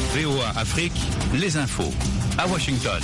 VOA Afrique, les infos à Washington.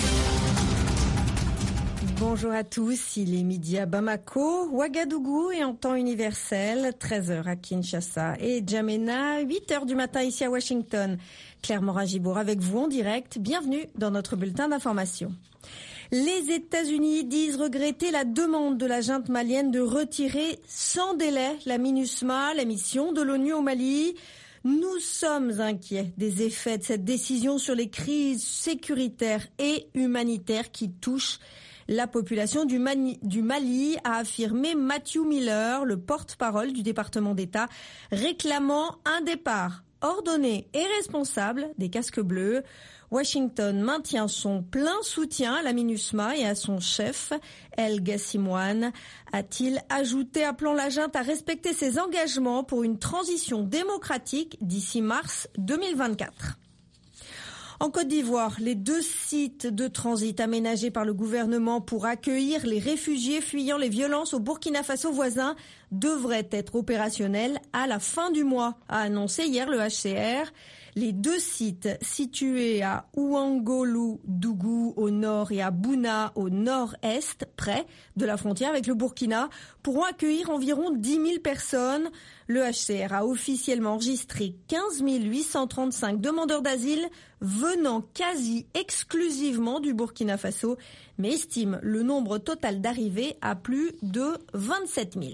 Bonjour à tous, il est midi à Bamako, Ouagadougou et en temps universel, 13h à Kinshasa et Djamena, 8h du matin ici à Washington. Claire Morin-Gibour avec vous en direct, bienvenue dans notre bulletin d'information. Les États-Unis disent regretter la demande de la junte malienne de retirer sans délai la MINUSMA, la mission de l'ONU au Mali. Nous sommes inquiets des effets de cette décision sur les crises sécuritaires et humanitaires qui touchent la population du Mali, a affirmé Matthew Miller, le porte-parole du département d'État, réclamant un départ ordonné et responsable des casques bleus. Washington maintient son plein soutien à la MINUSMA et à son chef, El Gassimouane, a-t-il ajouté, appelant la junte à respecter ses engagements pour une transition démocratique d'ici mars 2024. En Côte d'Ivoire, les 2 sites de transit aménagés par le gouvernement pour accueillir les réfugiés fuyant les violences au Burkina Faso voisin devraient être opérationnels à la fin du mois, a annoncé hier le HCR. Les 2 sites situés à Ouangolou-Dougou au nord et à Bouna au nord-est, près de la frontière avec le Burkina, pourront accueillir environ 10 000 personnes. Le HCR a officiellement enregistré 15 835 demandeurs d'asile venant quasi exclusivement du Burkina Faso, mais estime le nombre total d'arrivées à plus de 27 000.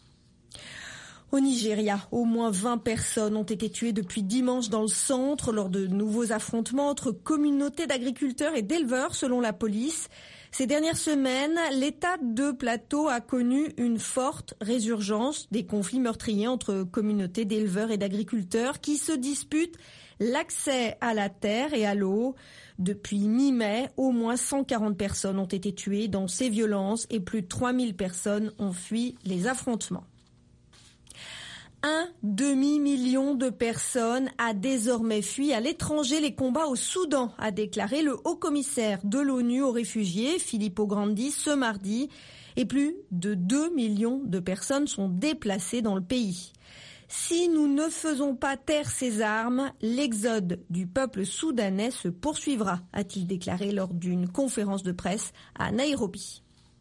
Au Nigeria, au moins 20 personnes ont été tuées depuis dimanche dans le centre lors de nouveaux affrontements entre communautés d'agriculteurs et d'éleveurs selon la police. Ces dernières semaines, l'État de Plateau a connu une forte résurgence des conflits meurtriers entre communautés d'éleveurs et d'agriculteurs qui se disputent l'accès à la terre et à l'eau. Depuis mi-mai, au moins 140 personnes ont été tuées dans ces violences et plus de 3000 personnes ont fui les affrontements. Un demi-million de personnes a désormais fui à l'étranger les combats au Soudan, a déclaré le haut-commissaire de l'ONU aux réfugiés, Filippo Grandi, ce mardi. Et plus de 2 millions de personnes sont déplacées dans le pays. Si nous ne faisons pas taire ces armes, l'exode du peuple soudanais se poursuivra, a-t-il déclaré lors d'une conférence de presse à Nairobi.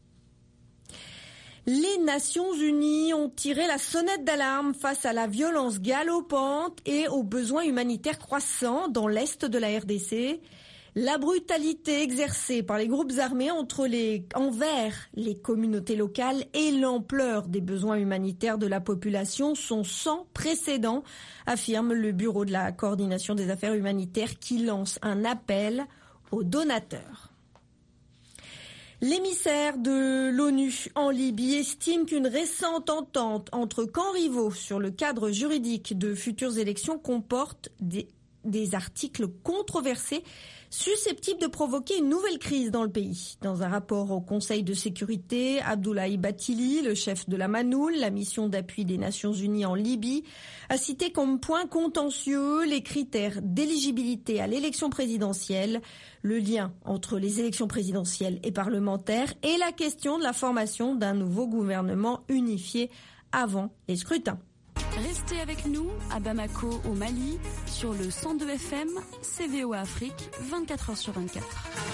Les Nations Unies ont tiré la sonnette d'alarme face à la violence galopante et aux besoins humanitaires croissants dans l'est de la RDC. La brutalité exercée par les groupes armés envers les communautés locales et l'ampleur des besoins humanitaires de la population sont sans précédent, affirme le Bureau de la coordination des affaires humanitaires qui lance un appel aux donateurs. L'émissaire de l'ONU en Libye estime qu'une récente entente entre camps rivaux sur le cadre juridique de futures élections comporte des articles controversés susceptibles de provoquer une nouvelle crise dans le pays. Dans un rapport au Conseil de sécurité, Abdoulaye Bathily, le chef de la MANOUL, la mission d'appui des Nations Unies en Libye, a cité comme point contentieux les critères d'éligibilité à l'élection présidentielle, le lien entre les élections présidentielles et parlementaires et la question de la formation d'un nouveau gouvernement unifié avant les scrutins. Restez avec nous à Bamako au Mali sur le 102 FM, c'est VOA Afrique, 24h sur 24.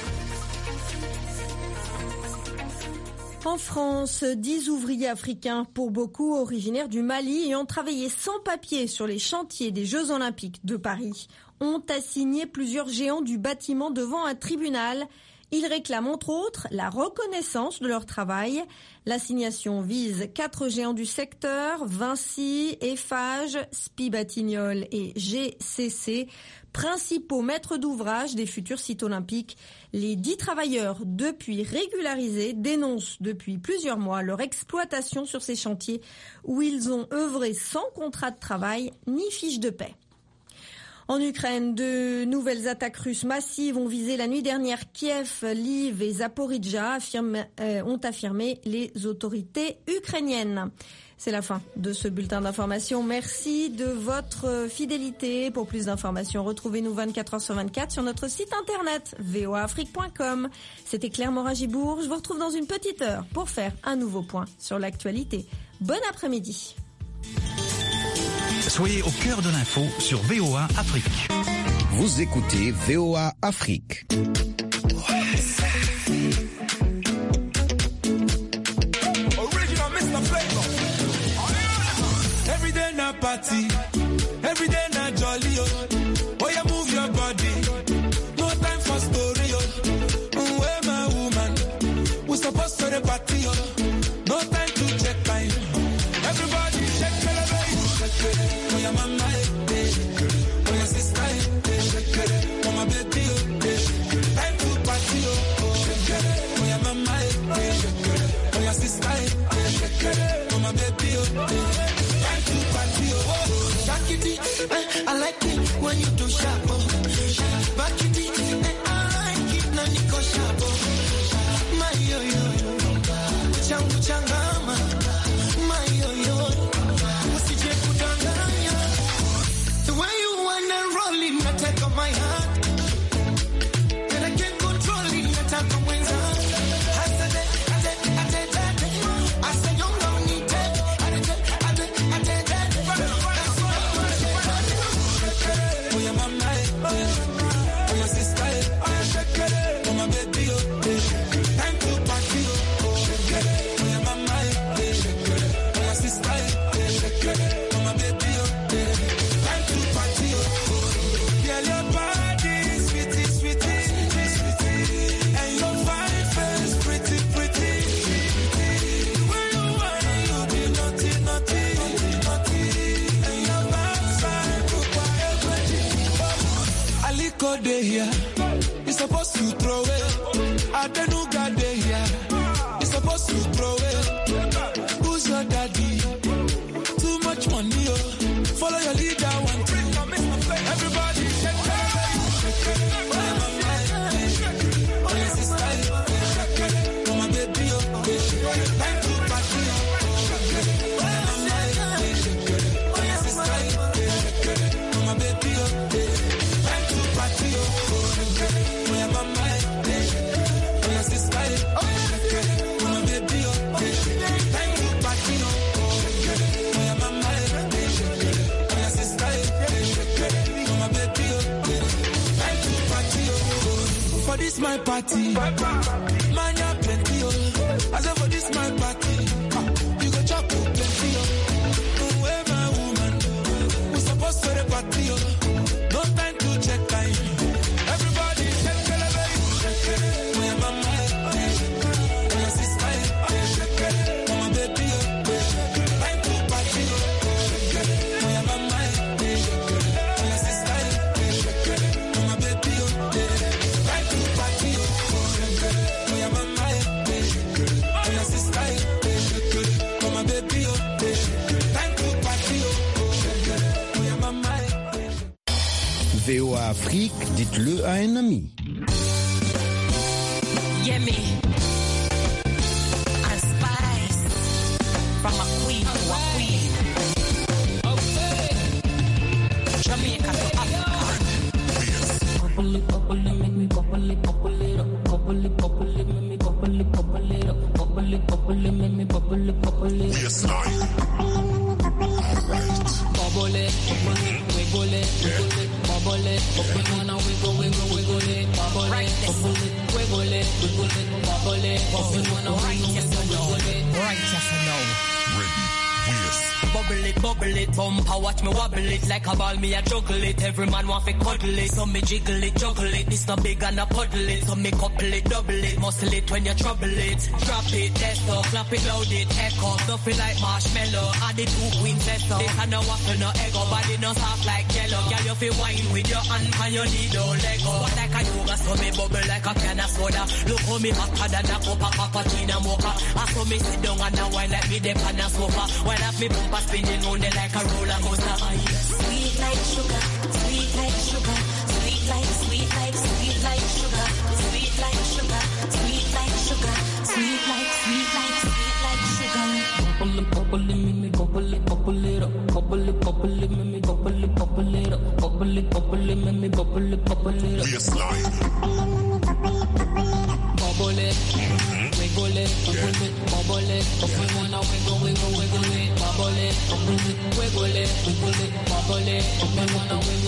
En France, 10 ouvriers africains, pour beaucoup originaires du Mali, ayant travaillé sans papier sur les chantiers des Jeux Olympiques de Paris, ont assigné plusieurs géants du bâtiment devant un tribunal. Ils réclament entre autres la reconnaissance de leur travail. L'assignation vise 4 géants du secteur, Vinci, Eiffage, Spi Batignolles et GCC, principaux maîtres d'ouvrage des futurs sites olympiques. Les 10 travailleurs, depuis régularisés, dénoncent depuis plusieurs mois leur exploitation sur ces chantiers où ils ont œuvré sans contrat de travail ni fiche de paie. En Ukraine, de nouvelles attaques russes massives ont visé la nuit dernière Kiev, Lviv et Zaporijjia, ont affirmé les autorités ukrainiennes. C'est la fin de ce bulletin d'information. Merci de votre fidélité. Pour plus d'informations, retrouvez-nous 24h sur 24 sur notre site internet voaafrique.com. C'était Claire Morin-Gibour. Je vous retrouve dans une petite heure pour faire un nouveau point sur l'actualité. Bon après-midi. Soyez au cœur de l'info sur VOA Afrique. Vous écoutez VOA Afrique. Every day na party, every day na jolly, oh. Oh, you move your body, no time for story, oh. Where my woman, we supposed to the party, oh. No time to check time. Everybody shake it, baby. Shake it, oh, your mama, oh, your sister, shake it, oh, my baby, oh. Time to party, oh. Shake it, oh, your mama, shake it, oh, your sister, shake it, oh, my baby, oh. I like it when you do sharp, oh. Back it, I like it when you go sharp, oh. My yo-yo, changu changama. My yo-yo, usije kudanganya. The way you wanna roll it, I take on my heart. And I can't control it, I take on my heart. I said, you don't need it. Day here, you're supposed to throw it. I don't know God day here, you're supposed to throw it. Who's your daddy? Too much money, oh. Follow your leader, one thing. Everybody shake it, oh your sister, oh my baby, oh. Time to party, oh your sister, oh my baby, oh. For this my party, man ya plenty oh. I say for this my party, you go chop plenty oh. Where my woman, we supposed to the party oh. No time to check time. Everybody shake it, baby. Shake it, oh your mama, oh your sister, shake it, oh my baby oh. Time to party oh. Shake it, oh your mama, oh your sister, shake it, oh my baby oh. VOA Afrique, dites-le à un ami. Yummy. And spice. From a queen to a queen. Okay. Jamaica to Africa. Bubble it, make me bubble it up. Bubble it, make me bubble it up. Bubble it, make me bubble it. Yes, life. Bubble it, wiggle it. Bubble it, open on wiggle it. Bubble it, wiggle it. Bubble it, open on wiggle it. Right, yes or no? Ready, yes. Bubble it, bumper, watch me wobble it. Like a ball, me a juggle it. Every man want to cuddle it. So me jiggle it, juggle it. This not big and a puddle it. So me couple it, double it. Muscle it when you trouble it. Drop it, test up, clap it, load it. Echo, stuff it like marshmallow. Add the 2 queens, test up. This and no waffle, no eggo. Body no soft like jello. Girl, you feel wine with your hand and you need no Lego. But like a yoga, so me bubble like a can of soda. Look how me hotter than a cup of cappuccino mocha. I saw me sit down and a wine like me the pan of sofa. While up me bumper spinning on the like a roller coaster. Sweet like sugar, sweet like sugar, sweet like sugar, sweet like sugar, sweet like sugar, sweet like sugar. Bubble it, make me bubble it up. Bubble it, make me bubble it up. Bubble it, make me bubble it up. Yes, life. Bubble it, wiggle it, bubble it. If we wanna wiggle it. Bubble it, wiggle it, bubble it. If we wanna wiggle